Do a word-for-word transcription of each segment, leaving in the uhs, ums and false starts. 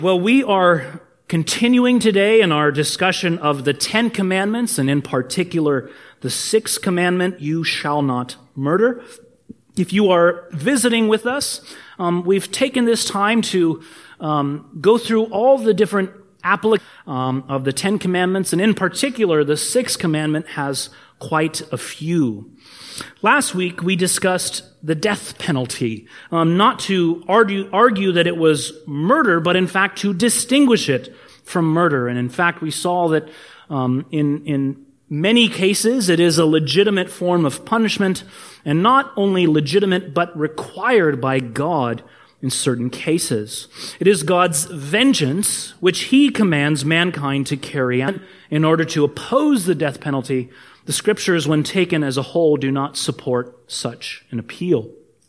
Well, we are continuing today in our discussion of the Ten Commandments, and in particular, the sixth commandment, you shall not murder. If you are visiting with us, um, we've taken this time to um, go through all the different applications um, of the Ten Commandments, and in particular, the sixth commandment has quite a few. Last week, we discussed the death penalty, um, not to argue, argue that it was murder, but in fact to distinguish it from murder. And in fact, we saw that um, in, in many cases, it is a legitimate form of punishment, and not only legitimate, but required by God in certain cases. It is God's vengeance, which He commands mankind to carry out in order to oppose the death penalty. The Scriptures, when taken as a whole, do not support such an appeal.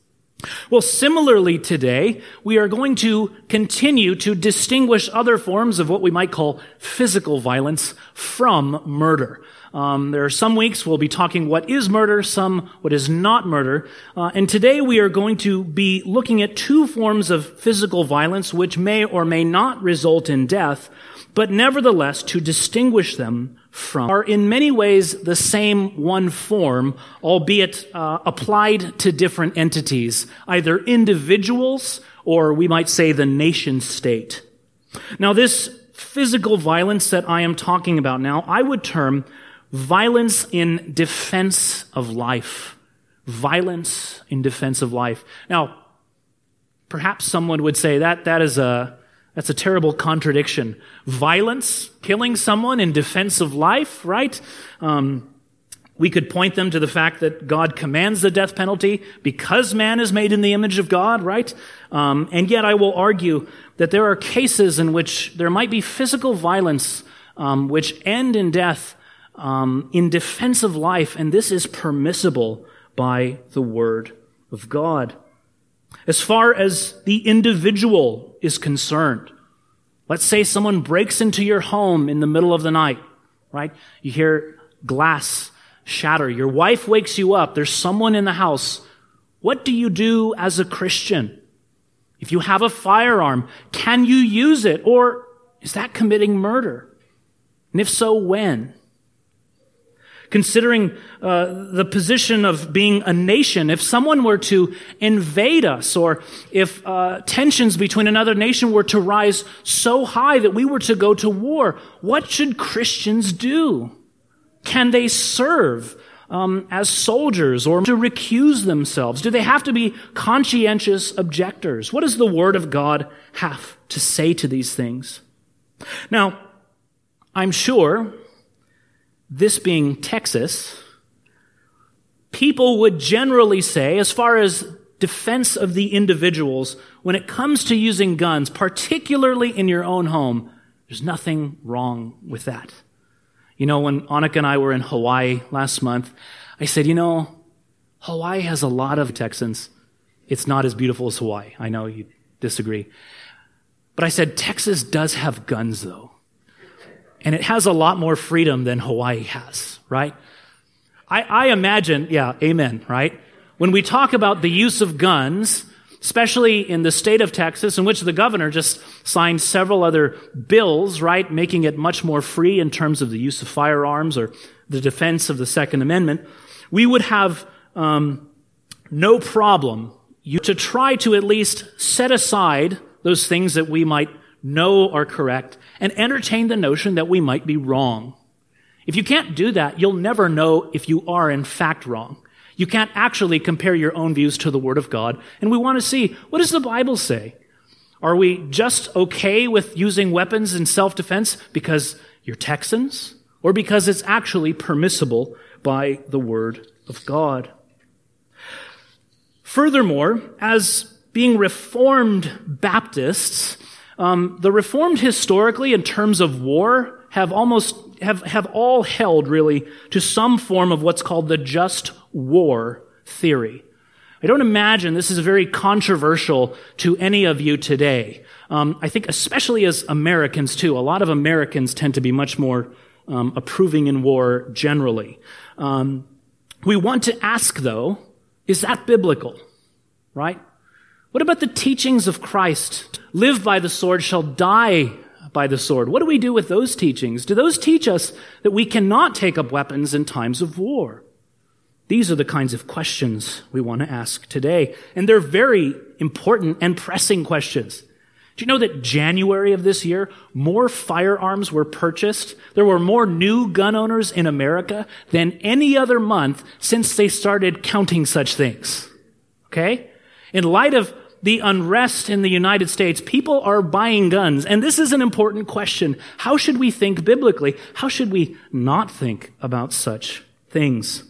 Well, similarly today, we are going to continue to distinguish other forms of what we might call physical violence from murder. Um, there are some weeks we'll be talking what is murder, some what is not murder. Uh, and today we are going to be looking at two forms of physical violence which may or may not result in death, but nevertheless to distinguish them from are in many ways the same one form, albeit uh, applied to different entities, either individuals or we might say the nation state. Now this physical violence that I am talking about now, I would term violence in defense of life. Violence in defense of life. Now, perhaps someone would say that that is a That's a terrible contradiction. Violence, killing someone in defense of life, right? Um, we could point them to the fact that God commands the death penalty because man is made in the image of God, right? Um, and yet I will argue that there are cases in which there might be physical violence um, which end in death um, in defense of life, and this is permissible by the Word of God. As far as the individual is concerned, let's say someone breaks into your home in the middle of the night, right? You hear glass shatter. Your wife wakes you up. There's someone in the house. What do you do as a Christian? If you have a firearm, can you use it? Or is that committing murder? And if so, when? Considering uh, the position of being a nation, if someone were to invade us, or if uh, tensions between another nation were to rise so high that we were to go to war, what should Christians do? Can they serve um, as soldiers or to recuse themselves? Do they have to be conscientious objectors? What does the Word of God have to say to these things? Now, I'm sure, this being Texas, people would generally say, as far as defense of the individuals, when it comes to using guns, particularly in your own home, there's nothing wrong with that. You know, when Annika and I were in Hawaii last month, I said, you know, Hawaii has a lot of Texans. It's not as beautiful as Hawaii. I know you disagree. But I said, Texas does have guns, though. And it has a lot more freedom than Hawaii has, right? I, I imagine, yeah, amen, right? When we talk about the use of guns, especially in the state of Texas, in which the governor just signed several other bills, right, making it much more free in terms of the use of firearms or the defense of the Second Amendment, we would have um, no problem you, to try to at least set aside those things that we might know are correct and entertain the notion that we might be wrong. If you can't do that, you'll never know if you are in fact wrong. You can't actually compare your own views to the Word of God. And we want to see, what does the Bible say? Are we just okay with using weapons in self-defense because you're Texans? Or because it's actually permissible by the Word of God? Furthermore, as being Reformed Baptists, Um, the Reformed historically, in terms of war, have almost, have, have all held really to some form of what's called the just war theory. I don't imagine this is very controversial to any of you today. Um, I think especially as Americans too, a lot of Americans tend to be much more um, approving in war generally. Um, we want to ask though, is that biblical? Right? What about the teachings of Christ live by the sword shall die by the sword. What do we do with those teachings? Do those teach us that we cannot take up weapons in times of war? These are the kinds of questions we want to ask today. And they're very important and pressing questions. Do you know that January of this year, more firearms were purchased? There were more new gun owners in America than any other month since they started counting such things. Okay? In light of the unrest in the United States, people are buying guns. And this is an important question. How should we think biblically? How should we not think about such things?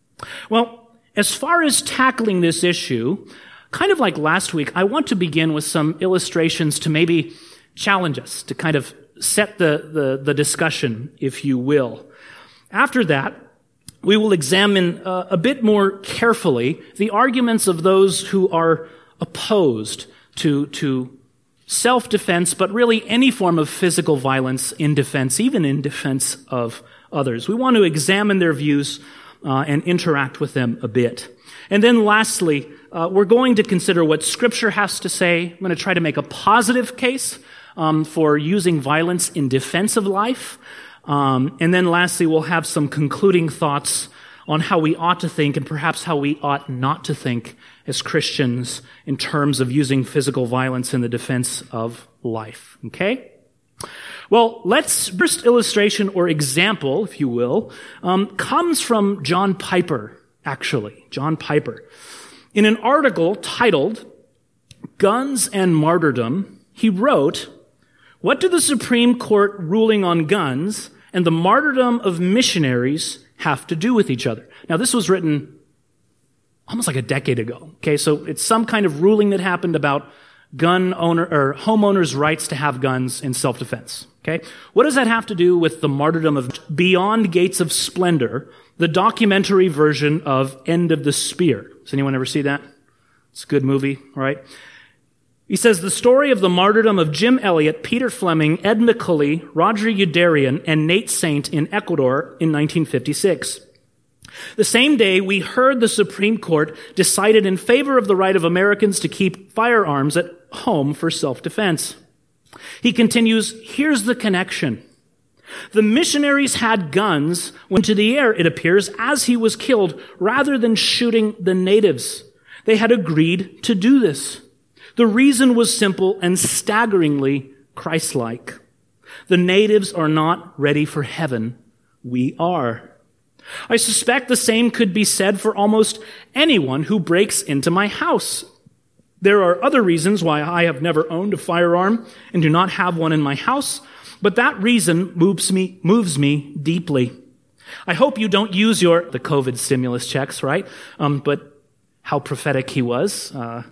Well, as far as tackling this issue, kind of like last week, I want to begin with some illustrations to maybe challenge us, to kind of set the, the, the discussion, if you will. After that, we will examine uh, a bit more carefully the arguments of those who are opposed to, to self-defense, but really any form of physical violence in defense, even in defense of others. We want to examine their views uh, and interact with them a bit. And then lastly, uh, we're going to consider what Scripture has to say. I'm going to try to make a positive case um, for using violence in defense of life. Um, and then lastly, we'll have some concluding thoughts on how we ought to think and perhaps how we ought not to think as Christians in terms of using physical violence in the defense of life. Okay? Well, let's, first illustration or example, if you will, um, comes from John Piper, actually. John Piper. In an article titled, Guns and Martyrdom, he wrote, "What do the Supreme Court ruling on guns and the martyrdom of missionaries have to do with each other?" Now, this was written almost like a decade ago. Okay, so it's some kind of ruling that happened about gun owner or homeowners' rights to have guns in self-defense. Okay, what does that have to do with the martyrdom of Beyond Gates of Splendor, the documentary version of End of the Spear? Does anyone ever see that? It's a good movie, right? He says, the story of the martyrdom of Jim Elliot, Peter Fleming, Ed McCulley, Roger Youderian, and Nate Saint in Ecuador in nineteen fifty-six. The same day, we heard the Supreme Court decided in favor of the right of Americans to keep firearms at home for self-defense. He continues, here's the connection. The missionaries had guns went to the air, it appears, as he was killed, rather than shooting the natives. They had agreed to do this. The reason was simple and staggeringly Christ-like. The natives are not ready for heaven. We are. I suspect the same could be said for almost anyone who breaks into my house. There are other reasons why I have never owned a firearm and do not have one in my house, but that reason moves me, moves me deeply. I hope you don't use your, the COVID stimulus checks, right? Um, but how prophetic he was. Uh,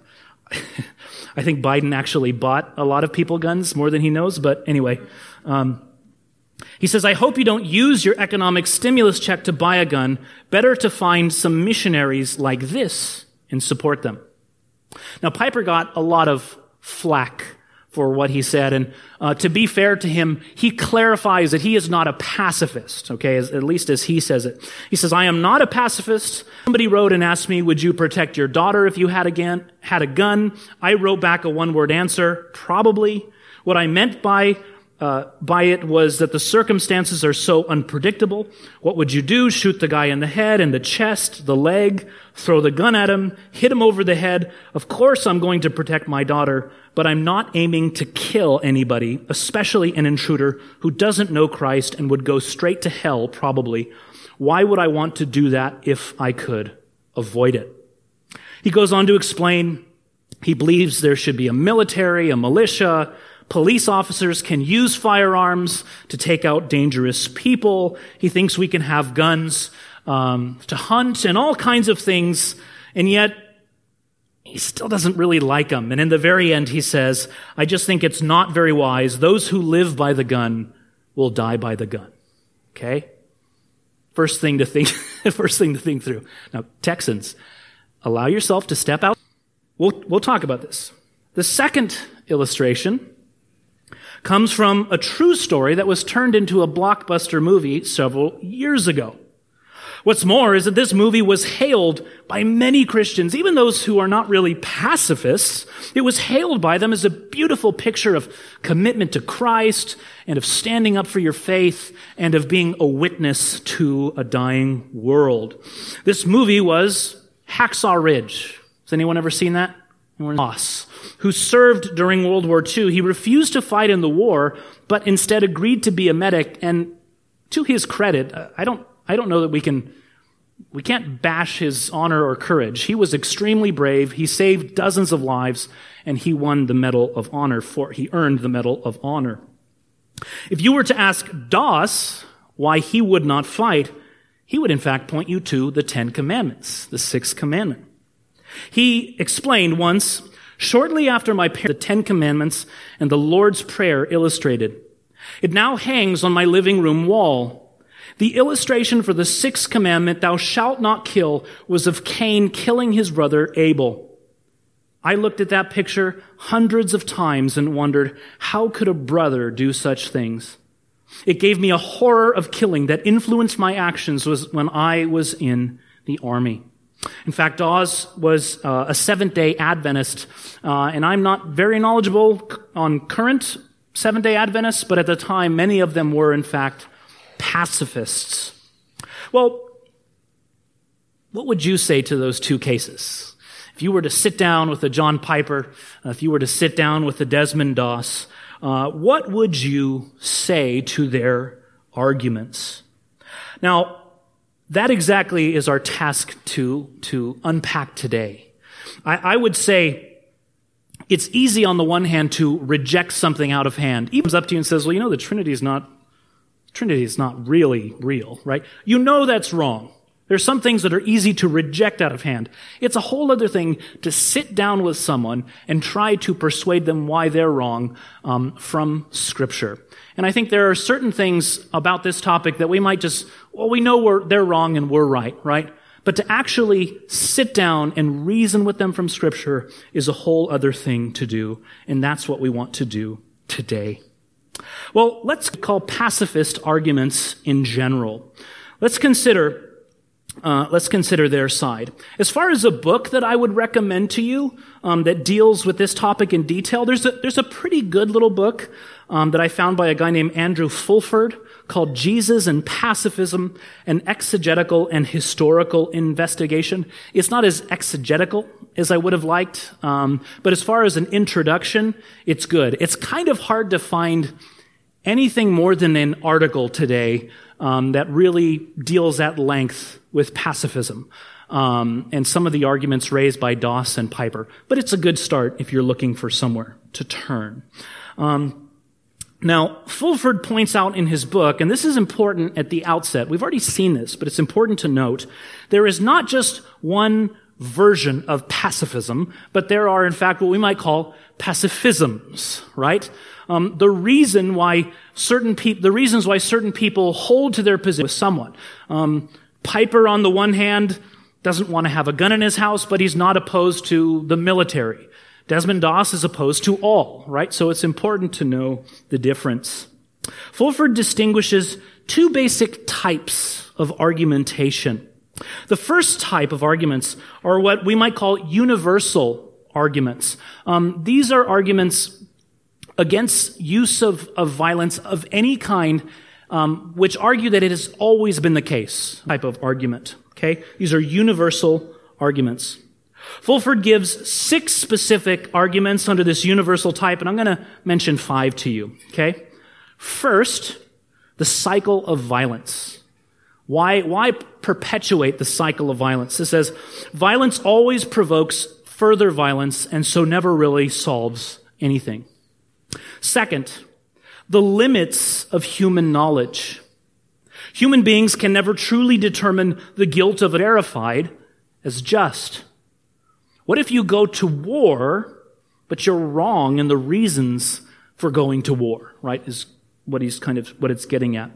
I think Biden actually bought a lot of people guns, more than he knows, but anyway. Um, he says, I hope you don't use your economic stimulus check to buy a gun. Better to find some missionaries like this and support them. Now, Piper got a lot of flack for what he said, and uh, to be fair to him, he clarifies that he is not a pacifist, okay, as, at least as he says it. He says, I am not a pacifist. Somebody wrote and asked me, would you protect your daughter if you had a gun? Had a gun? I wrote back a one-word answer, probably. What I meant by Uh, by it was that the circumstances are so unpredictable. What would you do? Shoot the guy in the head, in the chest, the leg, throw the gun at him, hit him over the head. Of course I'm going to protect my daughter, but I'm not aiming to kill anybody, especially an intruder who doesn't know Christ and would go straight to hell, probably. Why would I want to do that if I could avoid it? He goes on to explain he believes there should be a military, a militia. Police officers can use firearms to take out dangerous people. He thinks we can have guns um, to hunt and all kinds of things, and yet he still doesn't really like them. And in the very end, he says, I just think it's not very wise. Those who live by the gun will die by the gun. Okay? First thing to think, first thing to think through. Now, Texans, allow yourself to step out. We'll, we'll talk about this. The second illustration comes from a true story that was turned into a blockbuster movie several years ago. What's more is that this movie was hailed by many Christians, even those who are not really pacifists. It was hailed by them as a beautiful picture of commitment to Christ and of standing up for your faith and of being a witness to a dying world. This movie was Hacksaw Ridge. Has anyone ever seen that? Boss, who served during World War Two. He refused to fight in the war, but instead agreed to be a medic. And to his credit, I don't, I don't know that we can, we can't bash his honor or courage. He was extremely brave. He saved dozens of lives, and he won the Medal of Honor for, he earned the Medal of Honor. If you were to ask Doss why he would not fight, he would in fact point you to the Ten Commandments, the Sixth Commandment. He explained once, shortly after my parents, the Ten Commandments and the Lord's Prayer illustrated. It now hangs on my living room wall. The illustration for the Sixth Commandment, thou shalt not kill, was of Cain killing his brother Abel. I looked at that picture hundreds of times and wondered, how could a brother do such things? It gave me a horror of killing that influenced my actions was when I was in the army. In fact, Dawes was uh, a Seventh-day Adventist, uh, and I'm not very knowledgeable on current Seventh-day Adventists, but at the time, many of them were, in fact, pacifists. Well, what would you say to those two cases? If you were to sit down with a John Piper, uh, if you were to sit down with a Desmond Doss, uh, what would you say to their arguments? Now, that exactly is our task to, to unpack today. I, I would say it's easy on the one hand to reject something out of hand. He comes up to you and says, well, you know, the Trinity is not, Trinity is not really real, right? You know that's wrong. There's some things that are easy to reject out of hand. It's a whole other thing to sit down with someone and try to persuade them why they're wrong um, from Scripture. And I think there are certain things about this topic that we might just, well, we know we're, they're wrong and we're right, right? But to actually sit down and reason with them from Scripture is a whole other thing to do. And that's what we want to do today. Well, let's call pacifist arguments in general. Let's consider Uh, let's consider their side. As far as a book that I would recommend to you um, that deals with this topic in detail, there's a, there's a pretty good little book um, that I found by a guy named Andrew Fulford called Jesus and Pacifism, an Exegetical and Historical Investigation. It's not as exegetical as I would have liked, um, but as far as an introduction, it's good. It's kind of hard to find anything more than an article today um, that really deals at length with pacifism um, and some of the arguments raised by Doss and Piper. But it's a good start if you're looking for somewhere to turn. Um, now, Fulford points out in his book, and this is important at the outset, we've already seen this, but it's important to note, there is not just one version of pacifism, but there are, in fact, what we might call pacifisms, right? Um, the reason why certain people, the reasons why certain people hold to their position with someone. Um, Piper, on the one hand, doesn't want to have a gun in his house, but he's not opposed to the military. Desmond Doss is opposed to all, right? So it's important to know the difference. Fulford distinguishes two basic types of argumentation. The first type of arguments are what we might call universal arguments. Um, these are arguments against use of, of violence of any kind, um, which argue that it has always been the case, type of argument. Okay? These are universal arguments. Fulford gives six specific arguments under this universal type, and I'm going to mention five to you. Okay? First, the cycle of violence. Why, why perpetuate the cycle of violence? It says, violence always provokes further violence and so never really solves anything. Second, the limits of human knowledge. Human beings can never truly determine the guilt of it verified as just. What if you go to war, but you're wrong in the reasons for going to war, right? Is what he's kind of, what it's getting at.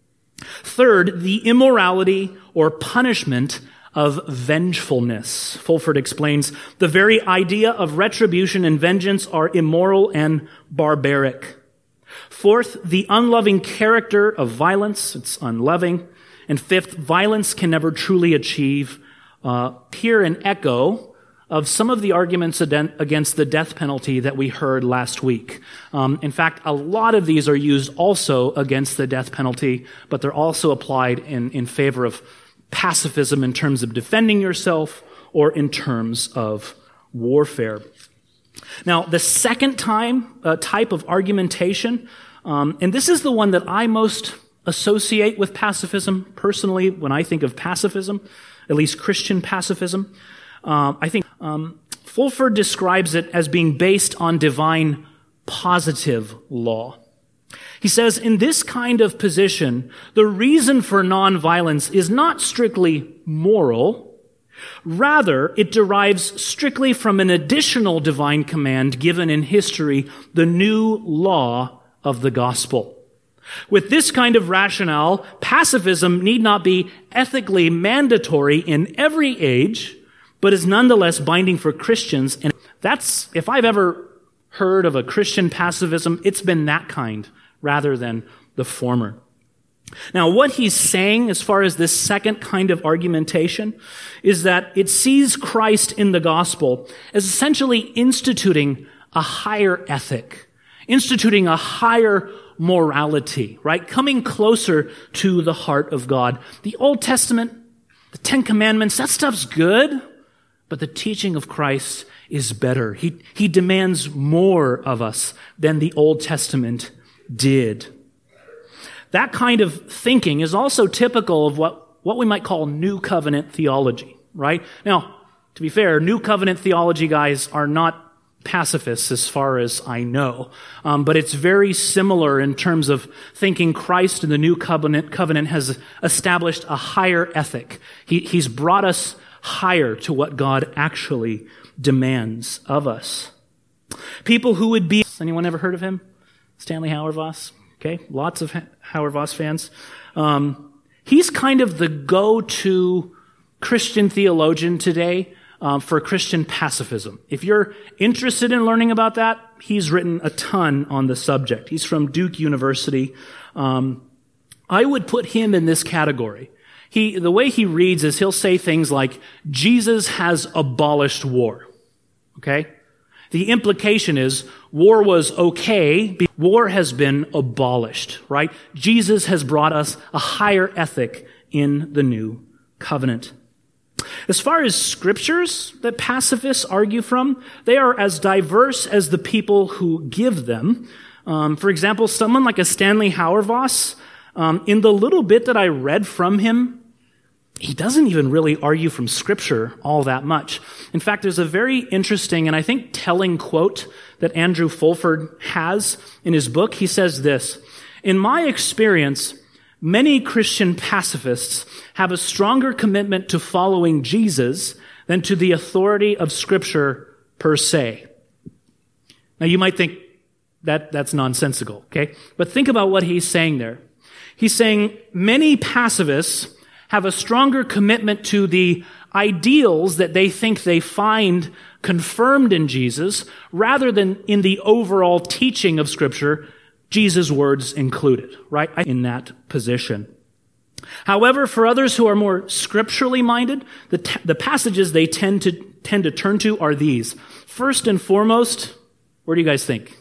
Third, the immorality or punishment of vengefulness. Fulford explains, the very idea of retribution and vengeance are immoral and barbaric. Fourth, the unloving character of violence. It's unloving. And fifth, violence can never truly achieve. Uh, hear an echo of some of the arguments against the death penalty that we heard last week. Um, in fact, a lot of these are used also against the death penalty, but they're also applied in, in favor of pacifism in terms of defending yourself or in terms of warfare. Now, the second time uh, type of argumentation, um, and this is the one that I most associate with pacifism personally when I think of pacifism, at least Christian pacifism. Uh, I think um, Fulford describes it as being based on divine positive law. He says, in this kind of position, the reason for nonviolence is not strictly moral. Rather, it derives strictly from an additional divine command given in history, the new law of the gospel. With this kind of rationale, pacifism need not be ethically mandatory in every age, but is nonetheless binding for Christians. And that's, if I've ever heard of a Christian pacifism, it's been that kind rather than the former. Now, what he's saying as far as this second kind of argumentation is that it sees Christ in the gospel as essentially instituting a higher ethic, instituting a higher morality, right? Coming closer to the heart of God. The Old Testament, the Ten Commandments, that stuff's good, but the teaching of Christ is better. He, he demands more of us than the Old Testament did. That kind of thinking is also typical of what, what we might call New Covenant theology, right? Now, to be fair, New Covenant theology guys are not pacifists as far as I know, um, but it's very similar in terms of thinking Christ in the New Covenant, covenant has established a higher ethic. He, he's brought us higher to what God actually demands of us. People who would be, anyone ever heard of him? Stanley Hauerwas? Okay, lots of Hauerwas fans. Um, he's kind of the go-to Christian theologian today um, for Christian pacifism. If you're interested in learning about that, he's written a ton on the subject. He's from Duke University. Um, I would put him in this category. He, the way he reads is he'll say things like, Jesus has abolished war. Okay? The implication is war was okay, war has been abolished, right? Jesus has brought us a higher ethic in the new covenant. As far as scriptures that pacifists argue from, they are as diverse as the people who give them. Um, for example, someone like a Stanley Hauerwas, um, in the little bit that I read from him, he doesn't even really argue from Scripture all that much. In fact, there's a very interesting and I think telling quote that Andrew Fulford has in his book. He says this, "In my experience, many Christian pacifists have a stronger commitment to following Jesus than to the authority of Scripture per se." Now, you might think that that's nonsensical, okay? But think about what he's saying there. He's saying many pacifists have a stronger commitment to the ideals that they think they find confirmed in Jesus rather than in the overall teaching of Scripture, Jesus' words included, right? In that position. However, for others who are more scripturally minded, the, t- the passages they tend to tend to turn to are these. First and foremost, where do you guys think?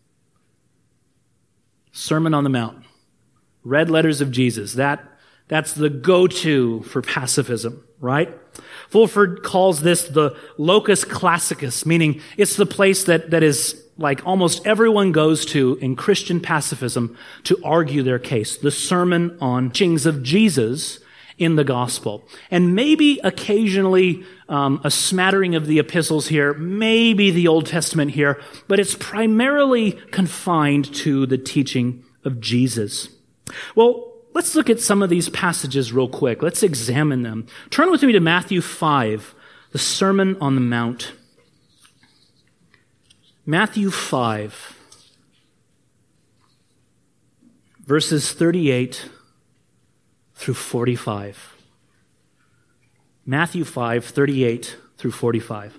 Sermon on the Mount. Red letters of Jesus. That That's the go-to for pacifism, right? Fulford calls this the locus classicus, meaning it's the place that, that is like almost everyone goes to in Christian pacifism to argue their case. The sermon on teachings of Jesus in the gospel. And maybe occasionally um, a smattering of the epistles here, maybe the Old Testament here, but it's primarily confined to the teaching of Jesus. Well, let's look at some of these passages real quick. Let's examine them. Turn with me to Matthew five, the Sermon on the Mount. Matthew five, verses thirty-eight through forty-five. Matthew five, thirty-eight through forty-five.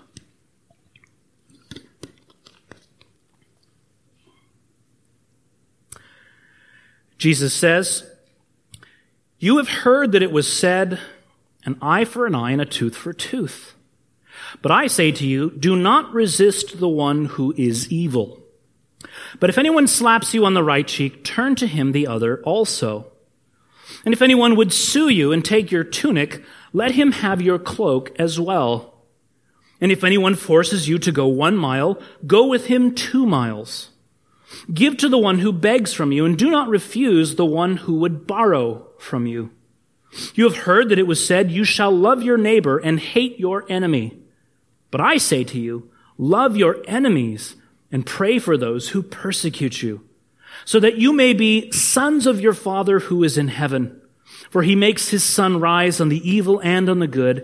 Jesus says, You have heard that it was said, an eye for an eye and a tooth for a tooth. But I say to you, do not resist the one who is evil. But if anyone slaps you on the right cheek, turn to him the other also. And if anyone would sue you and take your tunic, let him have your cloak as well. And if anyone forces you to go one mile, go with him two miles. Give to the one who begs from you, and do not refuse the one who would borrow from you. You have heard that it was said, you shall love your neighbor and hate your enemy. But I say to you, love your enemies and pray for those who persecute you, so that you may be sons of your Father who is in heaven. For he makes his sun rise on the evil and on the good.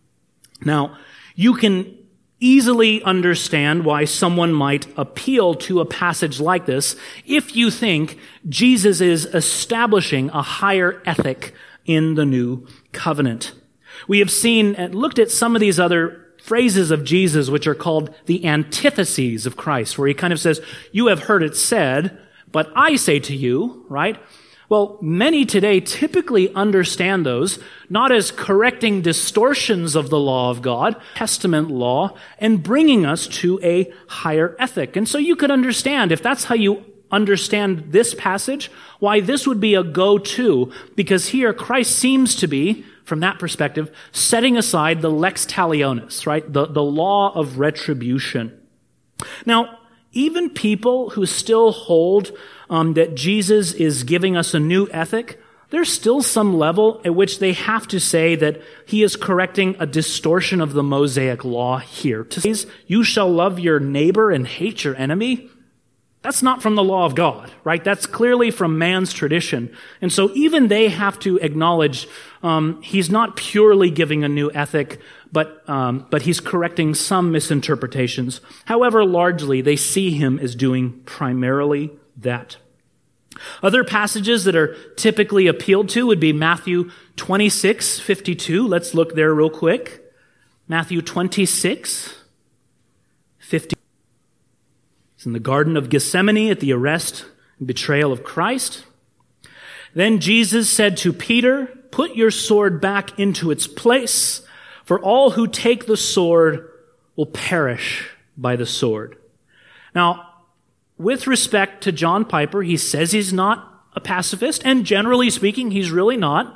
Now, you can easily understand why someone might appeal to a passage like this if you think Jesus is establishing a higher ethic in the new covenant. We have seen and looked at some of these other phrases of Jesus which are called the antitheses of Christ, where he kind of says, you have heard it said, but I say to you, right? Well, many today typically understand those not as correcting distortions of the law of God, Testament law, and bringing us to a higher ethic. And so you could understand, if that's how you understand this passage, why this would be a go-to, because here Christ seems to be, from that perspective, setting aside the lex talionis, right? The, the law of retribution. Now, even people who still hold um, that Jesus is giving us a new ethic, there's still some level at which they have to say that he is correcting a distortion of the Mosaic law here. To say, you shall love your neighbor and hate your enemy, that's not from the law of God, right? That's clearly from man's tradition. And so even they have to acknowledge um, he's not purely giving a new ethic, but um, but he's correcting some misinterpretations. However, largely they see him as doing primarily that. Other passages that are typically appealed to would be Matthew twenty-six fifty-two. Let's look there real quick. Matthew twenty-six fifty-two. It's in the Garden of Gethsemane at the arrest and betrayal of Christ. Then Jesus said to Peter, put your sword back into its place, for all who take the sword will perish by the sword. Now, with respect to John Piper, he says he's not a pacifist, and generally speaking, he's really not.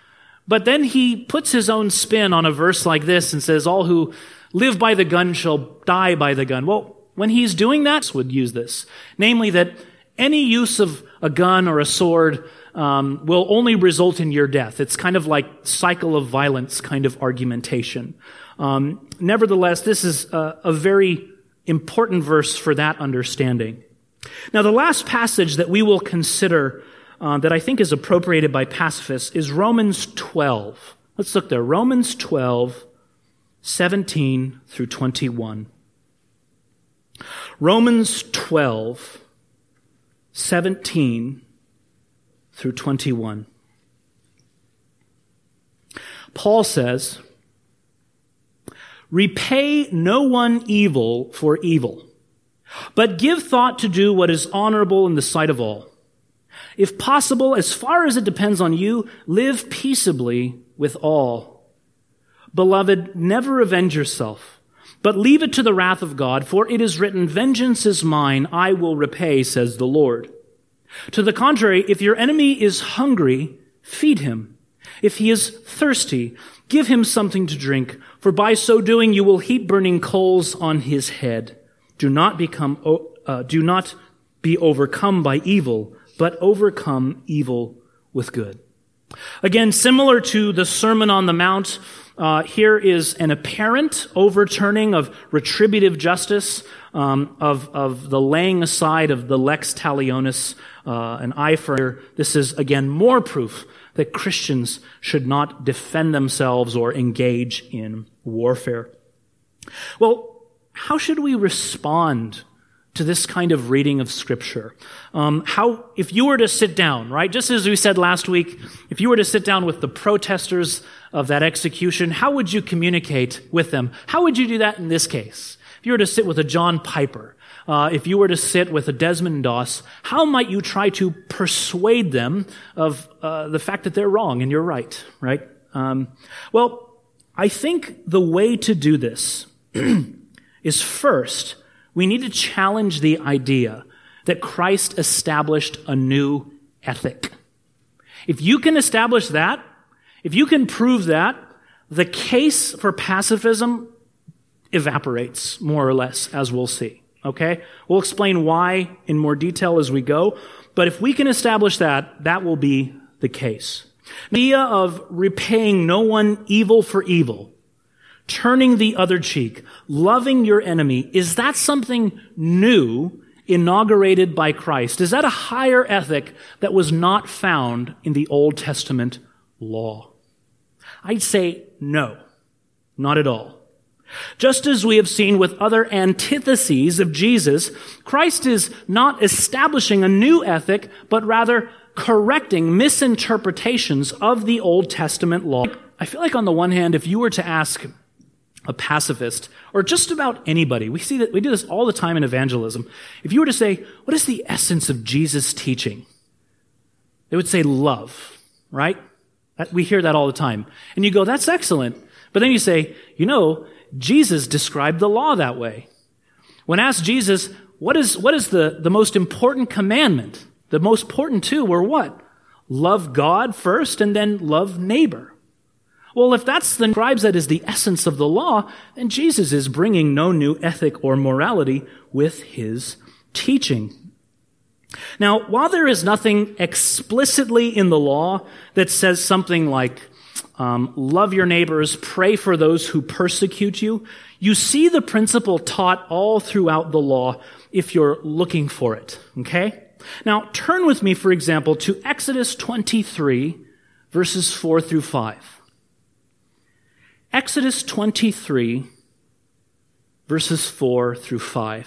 But then he puts his own spin on a verse like this and says, all who live by the gun shall die by the gun. Well, when he's doing that, would use this. Namely that any use of a gun or a sword um, will only result in your death. It's kind of like cycle of violence kind of argumentation. Um, nevertheless, this is a, a very important verse for that understanding. Now, the last passage that we will consider uh, that I think is appropriated by pacifists is Romans twelve. Let's look there. Romans twelve, seventeen through twenty-one. Romans twelve, seventeen through twenty-one. Paul says, repay no one evil for evil, but give thought to do what is honorable in the sight of all. If possible, as far as it depends on you, live peaceably with all. Beloved, never avenge yourself, but leave it to the wrath of God, for it is written, vengeance is mine, I will repay, says the Lord. To the contrary, if your enemy is hungry, feed him. If he is thirsty, give him something to drink, for by so doing you will heap burning coals on his head. Do not become, uh, do not be overcome by evil, but overcome evil with good. Again, similar to the Sermon on the Mount, uh, here is an apparent overturning of retributive justice, um, of, of the laying aside of the lex talionis, uh, an eye for. This is, again, more proof that Christians should not defend themselves or engage in warfare. Well, how should we respond to this kind of reading of Scripture? Um, how, if you were to sit down, right, just as we said last week, if you were to sit down with the protesters of that execution, how would you communicate with them? How would you do that in this case? If you were to sit with a John Piper, Uh, if you were to sit with a Desmond Doss, how might you try to persuade them of uh, the fact that they're wrong and you're right, right? Um, well, I think the way to do this is first, we need to challenge the idea that Christ established a new ethic. If you can establish that, if you can prove that, the case for pacifism evaporates, more or less, as we'll see. Okay? We'll explain why in more detail as we go, but if we can establish that, that will be the case. The idea of repaying no one evil for evil, turning the other cheek, loving your enemy, is that something new inaugurated by Christ? Is that a higher ethic that was not found in the Old Testament law? I'd say no, not at all. Just as we have seen with other antitheses of Jesus, Christ is not establishing a new ethic, but rather correcting misinterpretations of the Old Testament law. I feel like on the one hand, if you were to ask a pacifist, or just about anybody, we see that we do this all the time in evangelism. If you were to say, what is the essence of Jesus' teaching? They would say love, right? We hear that all the time. And you go, that's excellent. But then you say, you know, Jesus described the law that way. When asked Jesus, what is, what is the, the most important commandment? The most important two were what? Love God first and then love neighbor. Well, if that's the describes that as the essence of the law, then Jesus is bringing no new ethic or morality with his teaching. Now, while there is nothing explicitly in the law that says something like, um, love your neighbors, pray for those who persecute you, you see the principle taught all throughout the law if you're looking for it, okay? Now, turn with me, for example, to Exodus twenty-three, verses four through five. Exodus twenty-three, verses four through five.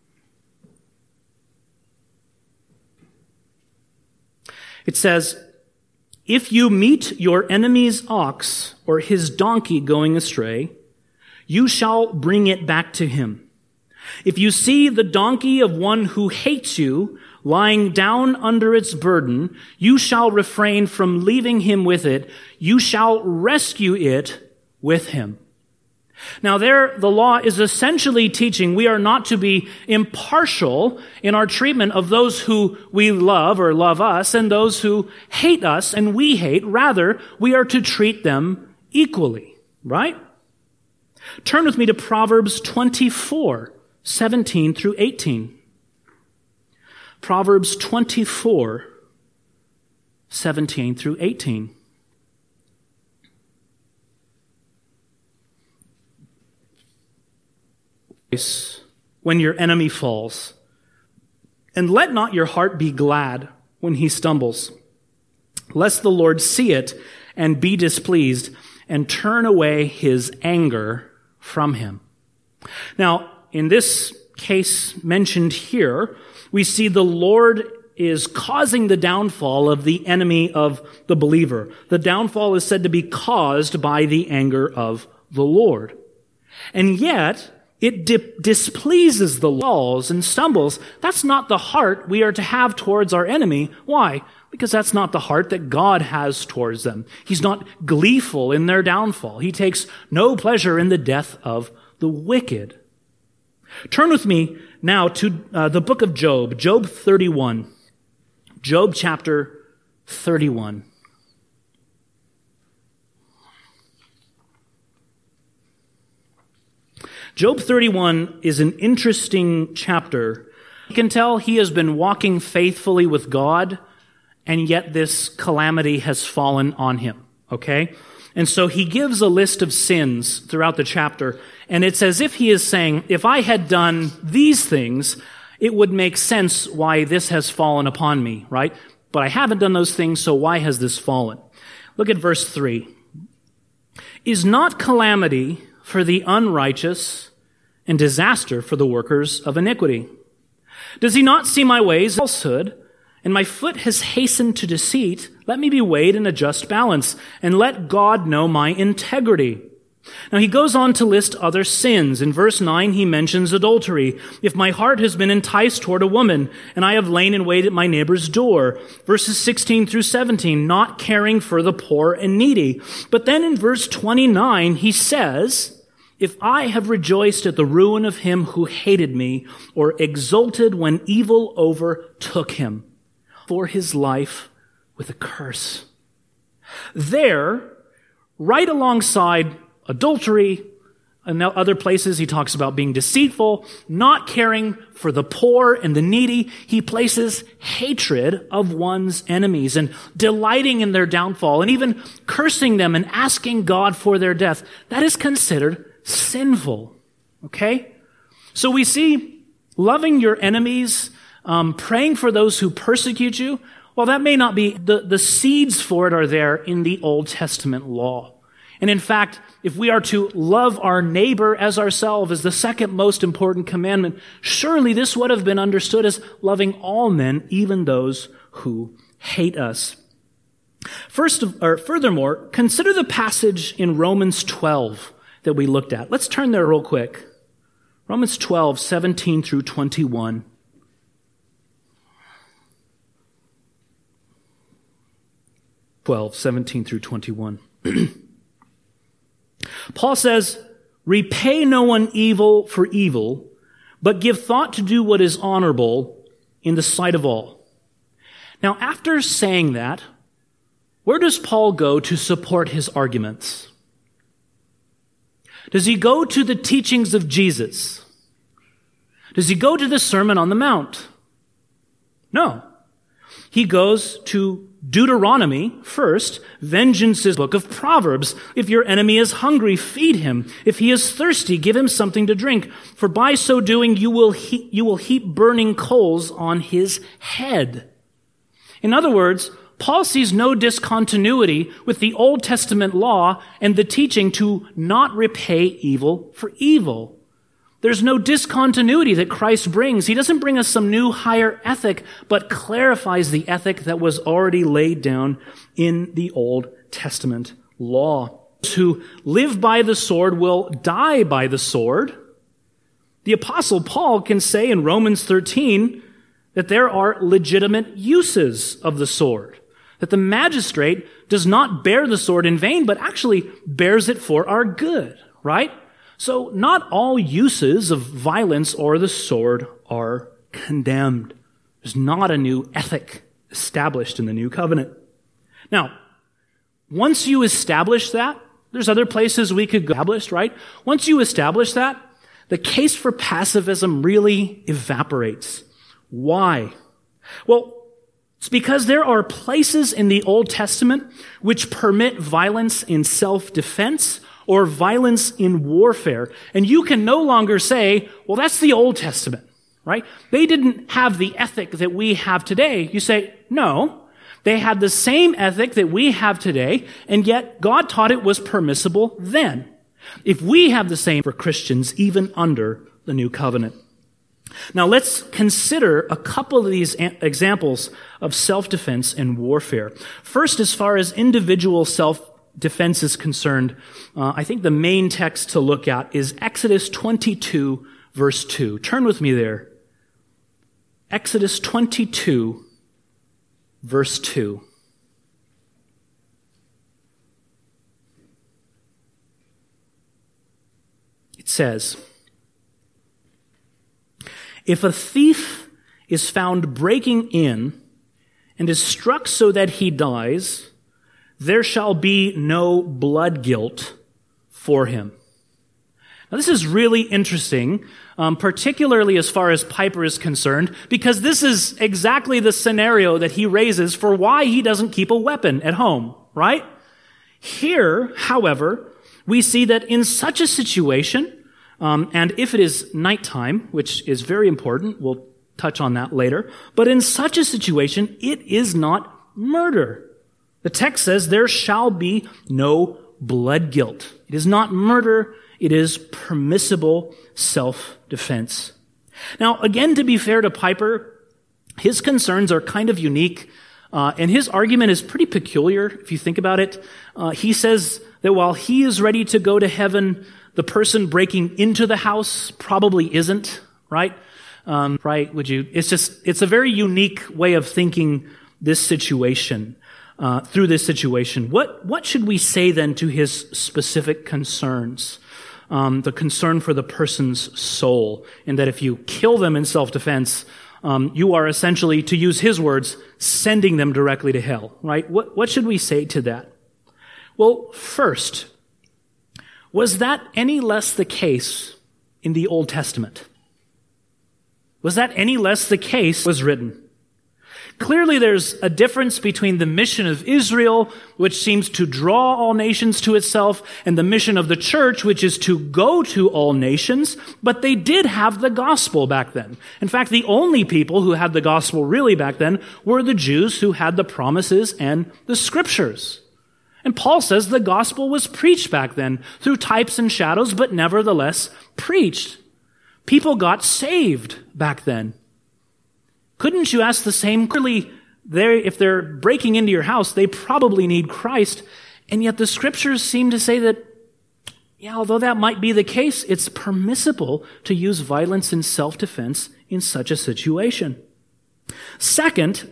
It says, if you meet your enemy's ox or his donkey going astray, you shall bring it back to him. If you see the donkey of one who hates you lying down under its burden, you shall refrain from leaving him with it. You shall rescue it with him. Now there, the law is essentially teaching we are not to be impartial in our treatment of those who we love or love us and those who hate us and we hate. Rather, we are to treat them equally, right? Turn with me to Proverbs twenty-four, seventeen through eighteen. Proverbs twenty-four, seventeen through eighteen. When your enemy falls, and let not your heart be glad when he stumbles, lest the Lord see it and be displeased and turn away his anger from him. Now, in this case mentioned here, we see the Lord is causing the downfall of the enemy of the believer. The downfall is said to be caused by the anger of the Lord. And yet, it di- displeases the laws and stumbles. That's not the heart we are to have towards our enemy. Why? Because that's not the heart that God has towards them. He's not gleeful in their downfall. He takes no pleasure in the death of the wicked. Turn with me now to uh, the book of Job, Job thirty-one. Job chapter thirty-one. Job thirty-one is an interesting chapter. You can tell he has been walking faithfully with God, and yet this calamity has fallen on him, okay? And so he gives a list of sins throughout the chapter, and it's as if he is saying, if I had done these things, it would make sense why this has fallen upon me, right? But I haven't done those things, so why has this fallen? Look at verse three. Is not calamity for the unrighteous and disaster for the workers of iniquity? Does he not see my ways, falsehood, and my foot has hastened to deceit? Let me be weighed in a just balance, and let God know my integrity. Now he goes on to list other sins. In verse nine, he mentions adultery. If my heart has been enticed toward a woman, and I have lain in wait at my neighbor's door. Verses sixteen through seventeen, not caring for the poor and needy. But then in verse twenty-nine, he says, if I have rejoiced at the ruin of him who hated me, or exulted when evil overtook him, for his life with a curse. There, right alongside adultery, and other places he talks about being deceitful, not caring for the poor and the needy. He places hatred of one's enemies and delighting in their downfall and even cursing them and asking God for their death. That is considered sinful. Okay? So we see loving your enemies, um, praying for those who persecute you. Well, that may not be, the, the seeds for it are there in the Old Testament law. And in fact, if we are to love our neighbor as ourselves as the second most important commandment, surely this would have been understood as loving all men, even those who hate us. First, of, or furthermore, consider the passage in Romans twelve that we looked at. Let's turn there real quick. Romans twelve, seventeen through twenty-one. twelve, seventeen through twenty-one. Paul says, repay no one evil for evil, but give thought to do what is honorable in the sight of all. Now, after saying that, where does Paul go to support his arguments? Does he go to the teachings of Jesus? Does he go to the Sermon on the Mount? No. He goes to Deuteronomy first. Vengeance is the book of Proverbs. If your enemy is hungry, feed him. If he is thirsty, give him something to drink. For by so doing, you will heap, you will heap burning coals on his head. In other words, Paul sees no discontinuity with the Old Testament law and the teaching to not repay evil for evil. There's no discontinuity that Christ brings. He doesn't bring us some new higher ethic, but clarifies the ethic that was already laid down in the Old Testament law. Those who live by the sword will die by the sword. The Apostle Paul can say in Romans thirteen that there are legitimate uses of the sword, that the magistrate does not bear the sword in vain, but actually bears it for our good, right? So not all uses of violence or the sword are condemned. There's not a new ethic established in the new covenant. Now, once you establish that, there's other places we could go established, right? Once you establish that, the case for pacifism really evaporates. Why? Well, it's because there are places in the Old Testament which permit violence in self-defense or violence in warfare. And you can no longer say, well, that's the Old Testament, right? They didn't have the ethic that we have today. You say, no, they had the same ethic that we have today, and yet God taught it was permissible then. If we have the same for Christians, even under the new covenant. Now let's consider a couple of these examples of self-defense and warfare. First, as far as individual self-defense is concerned, uh, I think the main text to look at is Exodus twenty-two, verse two. Turn with me there. Exodus twenty-two, verse two. It says, if a thief is found breaking in and is struck so that he dies, there shall be no blood guilt for him. Now this is really interesting, um, particularly as far as Piper is concerned, because this is exactly the scenario that he raises for why he doesn't keep a weapon at home, right? Here, however, we see that in such a situation, Um, and if it is nighttime, which is very important, we'll touch on that later, but in such a situation, it is not murder. The text says there shall be no blood guilt. It is not murder, it is permissible self-defense. Now, again, to be fair to Piper, his concerns are kind of unique, uh, and his argument is pretty peculiar if you think about it. Uh, he says that while he is ready to go to heaven, the person breaking into the house probably isn't, right? Um, right? Would you? It's just, it's a very unique way of thinking this situation, uh, through this situation. What, what should we say then to his specific concerns? Um, the concern for the person's soul, and that if you kill them in self-defense, um, you are essentially, to use his words, sending them directly to hell, right? What, what should we say to that? Well, first, was that any less the case in the Old Testament? Was that any less the case was written? Clearly, there's a difference between the mission of Israel, which seems to draw all nations to itself, and the mission of the church, which is to go to all nations, but they did have the gospel back then. In fact, the only people who had the gospel really back then were the Jews who had the promises and the scriptures. And Paul says the gospel was preached back then through types and shadows, but nevertheless preached. People got saved back then. Couldn't you ask the same? Clearly, if they're breaking into your house, they probably need Christ. And yet the scriptures seem to say that, yeah, although that might be the case, it's permissible to use violence in self-defense in such a situation. Second,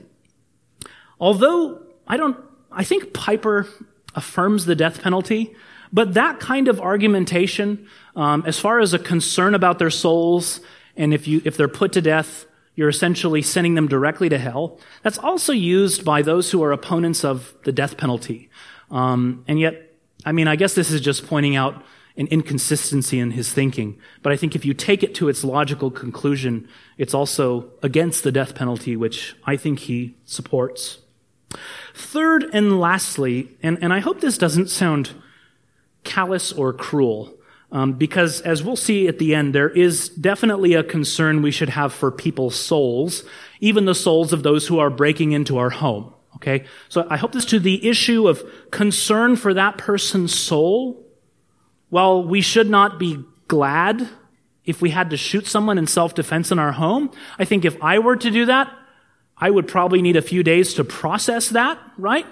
although I don't, I think Piper affirms the death penalty, but that kind of argumentation, um, as far as a concern about their souls, and if you, if they're put to death, you're essentially sending them directly to hell. That's also used by those who are opponents of the death penalty. Um, and yet, I mean, I guess this is just pointing out an inconsistency in his thinking. But I think if you take it to its logical conclusion, it's also against the death penalty, which I think he supports. Third and lastly, and, and I hope this doesn't sound callous or cruel, Um, because as we'll see at the end, there is definitely a concern we should have for people's souls, even the souls of those who are breaking into our home. Okay? So I hope this to the issue of concern for that person's soul. While we should not be glad if we had to shoot someone in self-defense in our home, I think if I were to do that, I would probably need a few days to process that, right?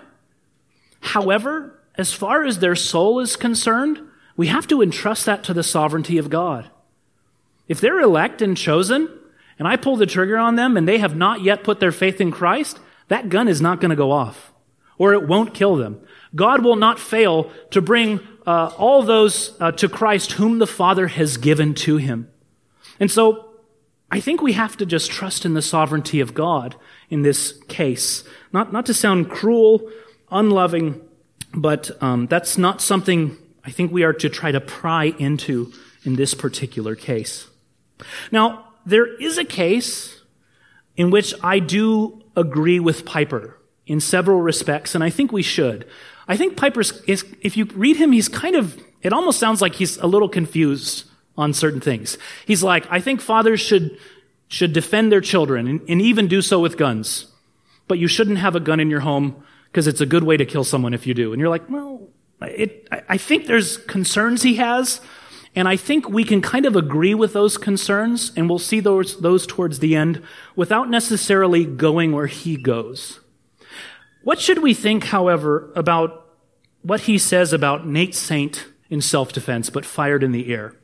However, as far as their soul is concerned, we have to entrust that to the sovereignty of God. If they're elect and chosen, and I pull the trigger on them and they have not yet put their faith in Christ, that gun is not going to go off, or it won't kill them. God will not fail to bring uh, all those uh, to Christ whom the Father has given to him. And so I think we have to just trust in the sovereignty of God in this case. Not, not to sound cruel, unloving, but um, that's not something I think we are to try to pry into in this particular case. Now, there is a case in which I do agree with Piper in several respects, and I think we should. I think Piper's, is, if you read him, he's kind of, it almost sounds like he's a little confused on certain things. He's like, I think fathers should, should defend their children and, and even do so with guns. But you shouldn't have a gun in your home because it's a good way to kill someone if you do. And you're like, well, It, I think there's concerns he has, and I think we can kind of agree with those concerns, and we'll see those, those towards the end, without necessarily going where he goes. What should we think, however, about what he says about Nate Saint in self-defense, but fired in the air?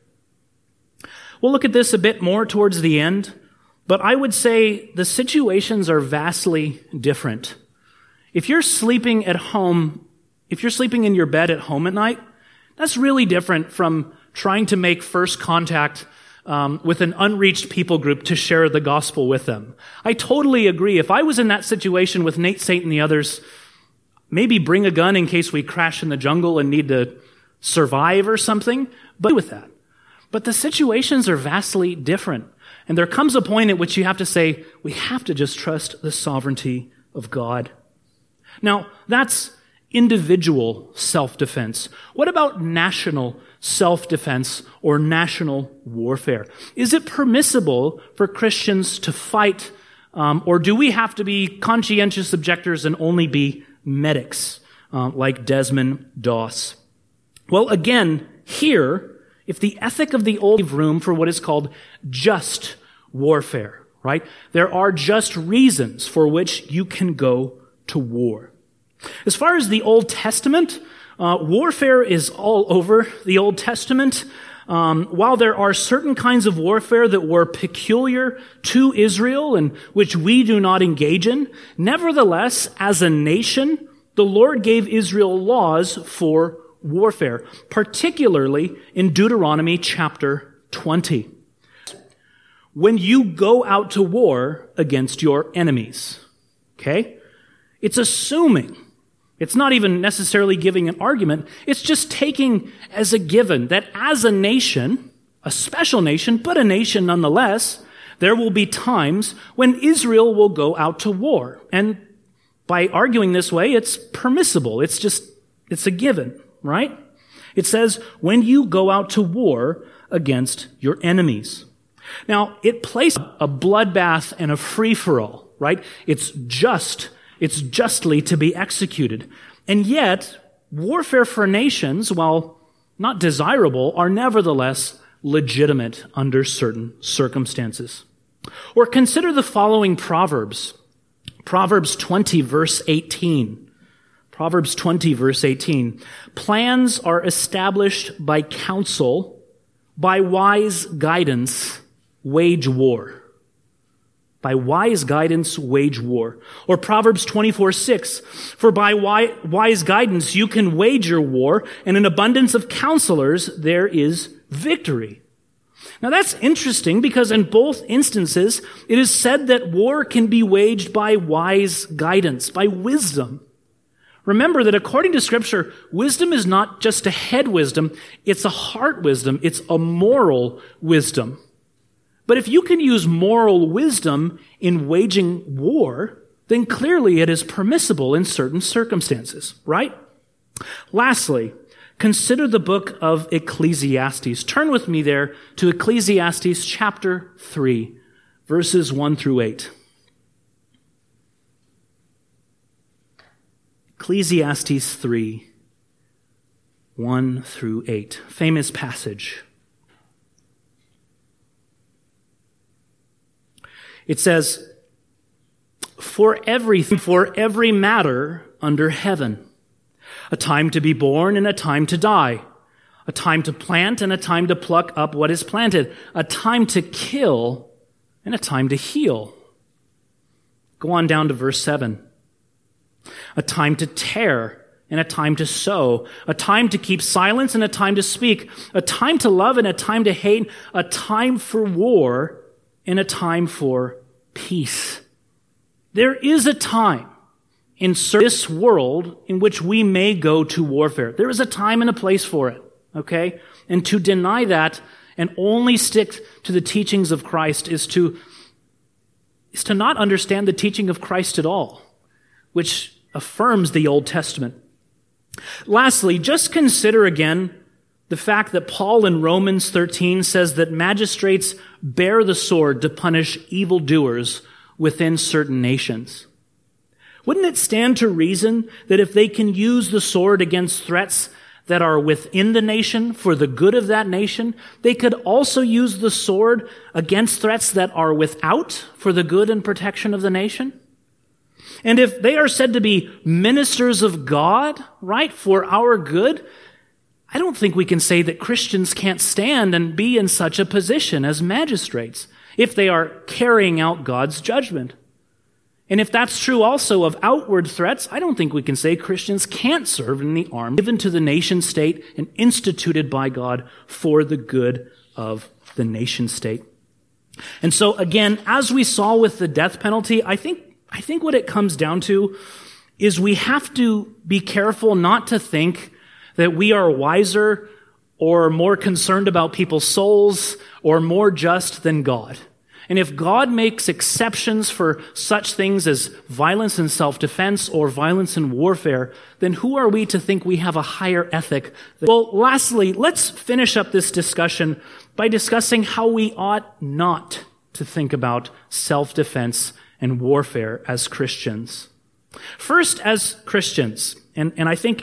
We'll look at this a bit more towards the end, but I would say the situations are vastly different. If you're sleeping at home, If you're sleeping in your bed at home at night, that's really different from trying to make first contact um, with an unreached people group to share the gospel with them. I totally agree. If I was in that situation with Nate Saint and the others, maybe bring a gun in case we crash in the jungle and need to survive or something, but with that. But the situations are vastly different. And there comes a point at which you have to say, we have to just trust the sovereignty of God. Now, that's individual self-defense. What about national self-defense or national warfare? Is it permissible for Christians to fight, um, or do we have to be conscientious objectors and only be medics, uh, like Desmond Doss? Well, again, here, if the ethic of the old gave room for what is called just warfare, right? There are just reasons for which you can go to war. As far as the Old Testament, Uh, warfare is all over the Old Testament. Um, while there are certain kinds of warfare that were peculiar to Israel and which we do not engage in, nevertheless, as a nation, the Lord gave Israel laws for warfare, particularly in Deuteronomy chapter twenty. When you go out to war against your enemies, okay? It's assuming, it's not even necessarily giving an argument, it's just taking as a given that as a nation, a special nation, but a nation nonetheless, there will be times when Israel will go out to war. And by arguing this way, it's permissible. It's just, it's a given, right? It says, when you go out to war against your enemies. Now, it places a bloodbath and a free-for-all, right? It's just, it's justly to be executed. And yet, warfare for nations, while not desirable, are nevertheless legitimate under certain circumstances. Or consider the following Proverbs. Proverbs twenty, verse eighteen. Proverbs twenty, verse eighteen. Plans are established by counsel, by wise guidance, wage war. By wise guidance, wage war. Or Proverbs twenty-four, six. For by wise guidance you can wage your war, and in abundance of counselors there is victory. Now that's interesting because in both instances it is said that war can be waged by wise guidance, by wisdom. Remember that according to Scripture, wisdom is not just a head wisdom, it's a heart wisdom, it's a moral wisdom. But if you can use moral wisdom in waging war, then clearly it is permissible in certain circumstances, right? Lastly, consider the book of Ecclesiastes. Turn with me there to Ecclesiastes chapter three, verses one through eight. Ecclesiastes three, one through eight. Famous passage. It says, for everything, for every matter under heaven, a time to be born and a time to die, a time to plant and a time to pluck up what is planted, a time to kill and a time to heal. Go on down to verse seven. A time to tear and a time to sow, a time to keep silence and a time to speak, a time to love and a time to hate, a time for war and a time for peace. There is a time in this world in which we may go to warfare. There is a time and a place for it, okay? And to deny that and only stick to the teachings of Christ is to, is to not understand the teaching of Christ at all, which affirms the Old Testament. Lastly, just consider again the fact that Paul in Romans thirteen says that magistrates bear the sword to punish evildoers within certain nations. Wouldn't it stand to reason that if they can use the sword against threats that are within the nation for the good of that nation, they could also use the sword against threats that are without for the good and protection of the nation? And if they are said to be ministers of God, right, for our good, I don't think we can say that Christians can't stand and be in such a position as magistrates if they are carrying out God's judgment. And if that's true also of outward threats, I don't think we can say Christians can't serve in the army given to the nation state and instituted by God for the good of the nation state. And so again, as we saw with the death penalty, I think, I think what it comes down to is we have to be careful not to think that we are wiser or more concerned about people's souls or more just than God. And if God makes exceptions for such things as violence in self-defense or violence in warfare, then who are we to think we have a higher ethic? Well, lastly, let's finish up this discussion by discussing how we ought not to think about self-defense and warfare as Christians. First, as Christians, and, and I think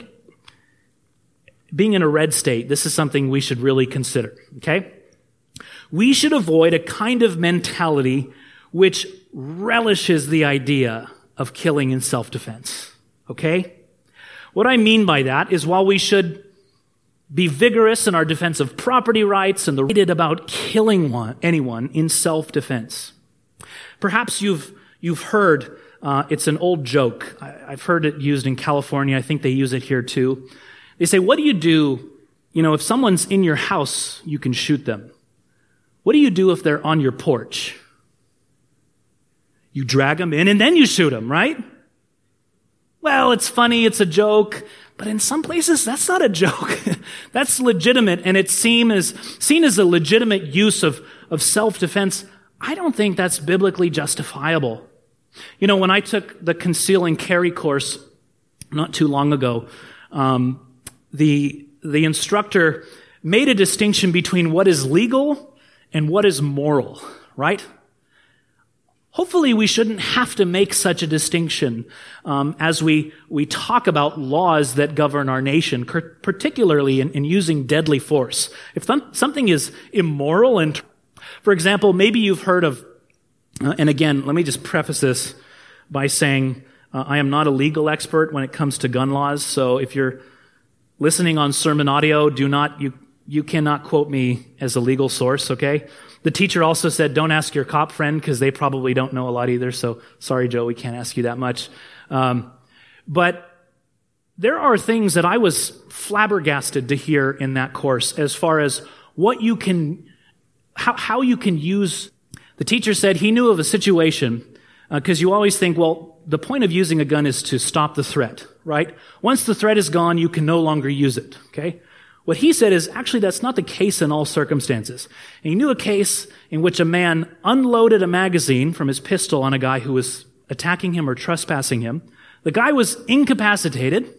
being in a red state, this is something we should really consider, okay? We should avoid a kind of mentality which relishes the idea of killing in self-defense, okay? What I mean by that is while we should be vigorous in our defense of property rights and the right about killing one, anyone in self-defense, perhaps you've you've heard, uh, it's an old joke. I, I've heard it used in California. I think they use it here too. They say, what do you do, you know, if someone's in your house, you can shoot them. What do you do if they're on your porch? You drag them in and then you shoot them, right? Well, it's funny, it's a joke, but in some places, that's not a joke. That's legitimate, and it's seen as, seen as a legitimate use of, of self-defense. I don't think that's biblically justifiable. You know, when I took the conceal and carry course not too long ago, um, the, the instructor made a distinction between what is legal and what is moral, right? Hopefully we shouldn't have to make such a distinction um, as we, we talk about laws that govern our nation, particularly in, in using deadly force. If th- something is immoral, and, for example, maybe you've heard of, uh, and again, let me just preface this by saying uh, I am not a legal expert when it comes to gun laws, so if you're listening on sermon audio, do not, you, you cannot quote me as a legal source, okay? The teacher also said, don't ask your cop friend because they probably don't know a lot either. So sorry, Joe, we can't ask you that much. Um, but there are things that I was flabbergasted to hear in that course as far as what you can, how, how you can use. The teacher said he knew of a situation because uh, you always think, well, the point of using a gun is to stop the threat, right? Once the threat is gone, you can no longer use it, okay? What he said is, actually, that's not the case in all circumstances. And he knew a case in which a man unloaded a magazine from his pistol on a guy who was attacking him or trespassing him. The guy was incapacitated.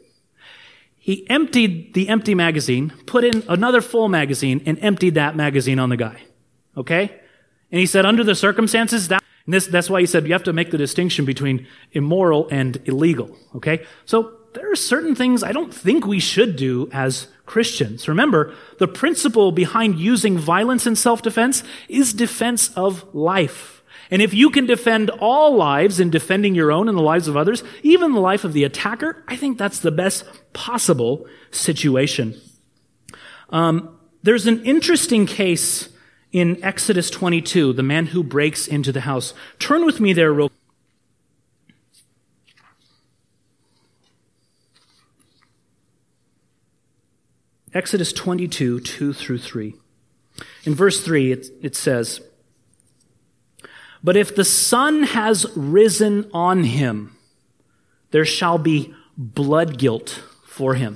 He emptied the empty magazine, put in another full magazine, and emptied that magazine on the guy. Okay? And he said, under the circumstances, that, and this, that's why he said you have to make the distinction between immoral and illegal. Okay? So there are certain things I don't think we should do as Christians. Remember, the principle behind using violence in self-defense is defense of life. And if you can defend all lives in defending your own and the lives of others, even the life of the attacker, I think that's the best possible situation. Um, there's an interesting case in Exodus twenty-two, the man who breaks into the house. Turn with me there real quick. Exodus twenty-two, two through three. In verse three, it, it says, "But if the sun has risen on him, there shall be blood guilt for him."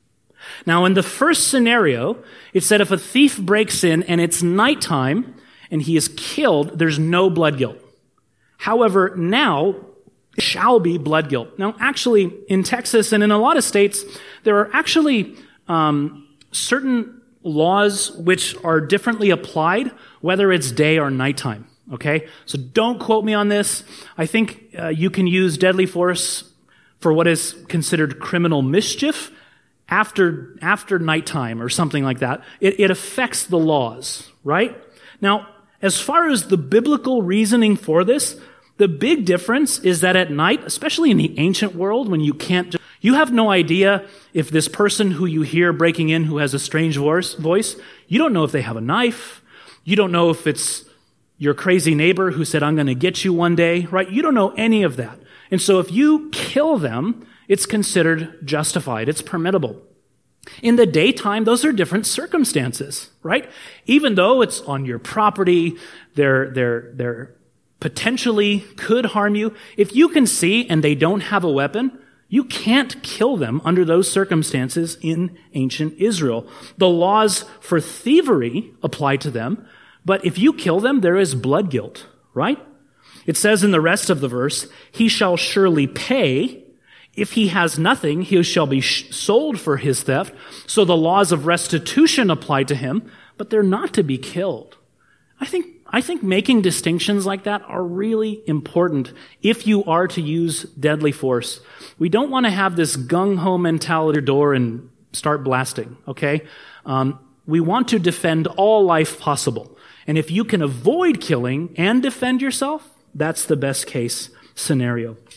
Now, in the first scenario, it said if a thief breaks in and it's nighttime and he is killed, there's no blood guilt. However, now, there shall be blood guilt. Now, actually, in Texas and in a lot of states, there are actually Um, certain laws which are differently applied, whether it's day or nighttime, okay? So don't quote me on this. I think uh, you can use deadly force for what is considered criminal mischief after after nighttime or something like that. It, it affects the laws, right? Now, as far as the biblical reasoning for this, the big difference is that at night, especially in the ancient world, when you can't just You have no idea if this person who you hear breaking in who has a strange voice, you don't know if they have a knife. You don't know if it's your crazy neighbor who said, I'm going to get you one day, right? You don't know any of that. And so if you kill them, it's considered justified. It's permissible. In the daytime, those are different circumstances, right? Even though it's on your property, they're, they're, they're potentially could harm you. If you can see and they don't have a weapon, you can't kill them under those circumstances in ancient Israel. The laws for thievery apply to them, but if you kill them, there is blood guilt, right? It says in the rest of the verse, he shall surely pay. If he has nothing, he shall be sold for his theft. So the laws of restitution apply to him, but they're not to be killed. I think I think making distinctions like that are really important if you are to use deadly force. We don't want to have this gung-ho mentality at your door and start blasting, okay? Um, we want to defend all life possible. And if you can avoid killing and defend yourself, that's the best case scenario.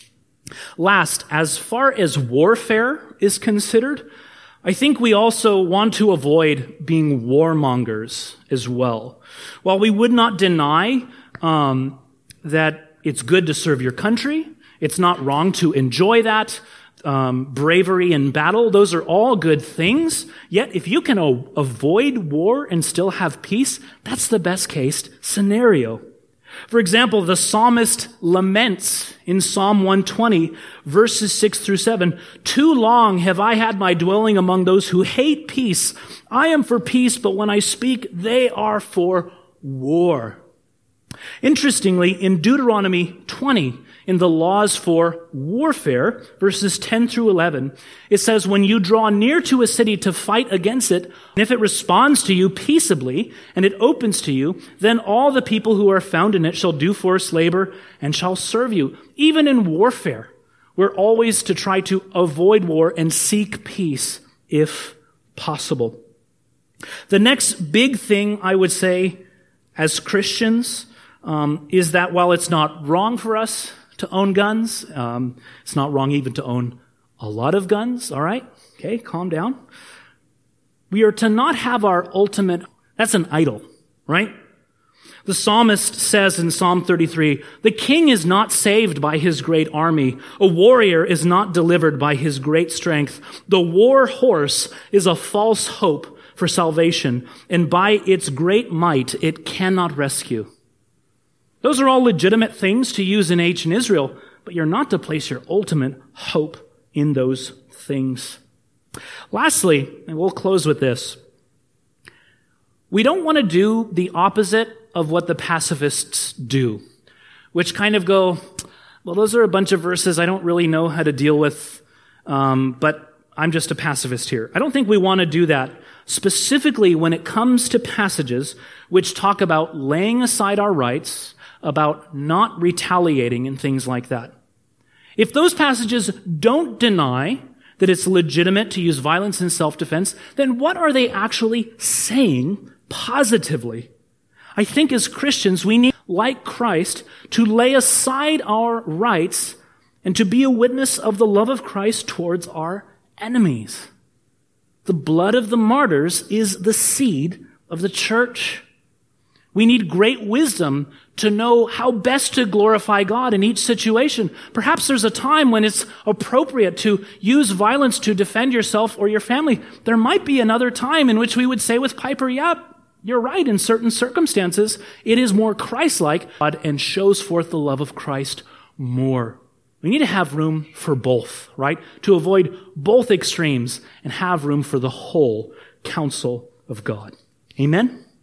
Last, as far as warfare is considered, I think we also want to avoid being warmongers as well. While we would not deny um, that it's good to serve your country, it's not wrong to enjoy that, um, bravery in battle, those are all good things. Yet if you can o- avoid war and still have peace, that's the best case scenario. For example, the psalmist laments in Psalm one twenty, verses six through seven, "Too long have I had my dwelling among those who hate peace. I am for peace, but when I speak, they are for war." Interestingly, in Deuteronomy twenty, in the laws for warfare, verses ten through eleven, it says, "When you draw near to a city to fight against it, and if it responds to you peaceably, and it opens to you, then all the people who are found in it shall do forced labor and shall serve you." Even in warfare, we're always to try to avoid war and seek peace if possible. The next big thing I would say as Christians um, is that while it's not wrong for us to own guns, um, it's not wrong even to own a lot of guns, all right? Okay, calm down. We are to not have our ultimate, that's an idol, right? The psalmist says in Psalm thirty-three, "The king is not saved by his great army. A warrior is not delivered by his great strength. The war horse is a false hope for salvation, and by its great might it cannot rescue." Those are all legitimate things to use in ancient Israel, but you're not to place your ultimate hope in those things. Lastly, and we'll close with this, we don't want to do the opposite of what the pacifists do, which kind of go, well, those are a bunch of verses I don't really know how to deal with, um, but I'm just a pacifist here. I don't think we want to do that, specifically when it comes to passages which talk about laying aside our rights, about not retaliating and things like that. If those passages don't deny that it's legitimate to use violence in self-defense, then what are they actually saying positively? I think as Christians, we need, like Christ, to lay aside our rights and to be a witness of the love of Christ towards our enemies. The blood of the martyrs is the seed of the church. We need great wisdom to know how best to glorify God in each situation. Perhaps there's a time when it's appropriate to use violence to defend yourself or your family. There might be another time in which we would say with Piper, yeah, you're right, in certain circumstances, it is more Christ-like and shows forth the love of Christ more. We need to have room for both, right? To avoid both extremes and have room for the whole counsel of God. Amen?